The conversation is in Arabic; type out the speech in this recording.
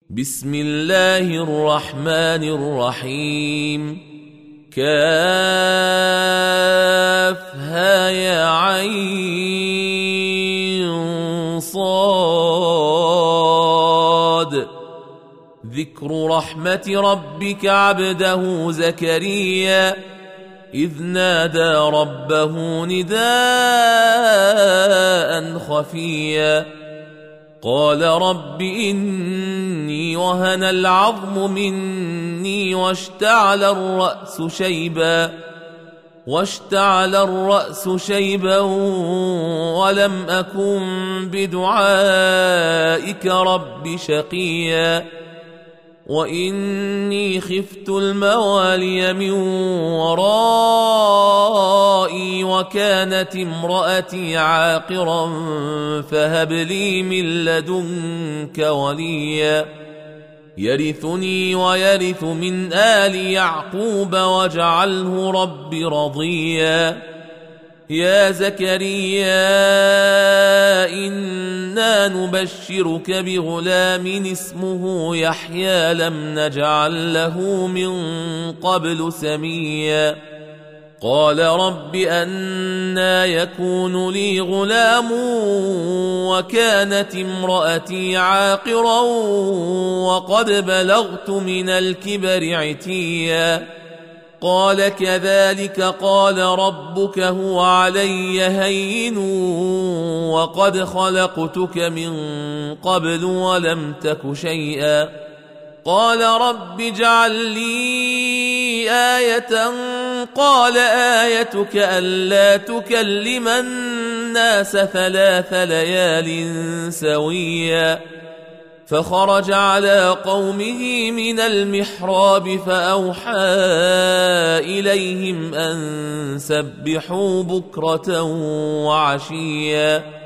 بسم الله الرحمن الرحيم كافها يا عين صاد ذكر رحمة ربك عبده زكريا إذ نادى ربه نداء خفيا قال رب إني وهن العظم مني واشتعل الرأس شيبا ولم أكن بدعائك رب شقيا وإني خفت الموالي من ورائي وكانت امرأتي عاقرا فهب لي من لدنك وليا يرثني ويرث من آل يعقوب واجعله رب رضيا يا زكريا إنا نبشرك بغلام اسمه يحيى لم نجعل له من قبل سميا قال رب أنى يكون لي غلام وكانت امرأتي عاقرا وقد بلغت من الكبر عتيا قال كذلك قال ربك هو علي هين وقد خلقتك من قبل ولم تك شيئا قال رب اجعل لي آية قال آيتك ألا تكلم الناس 3 ليال سويا فخرج على قومه من المحراب فأوحى إليهم أن سبحوا بكرة وعشيا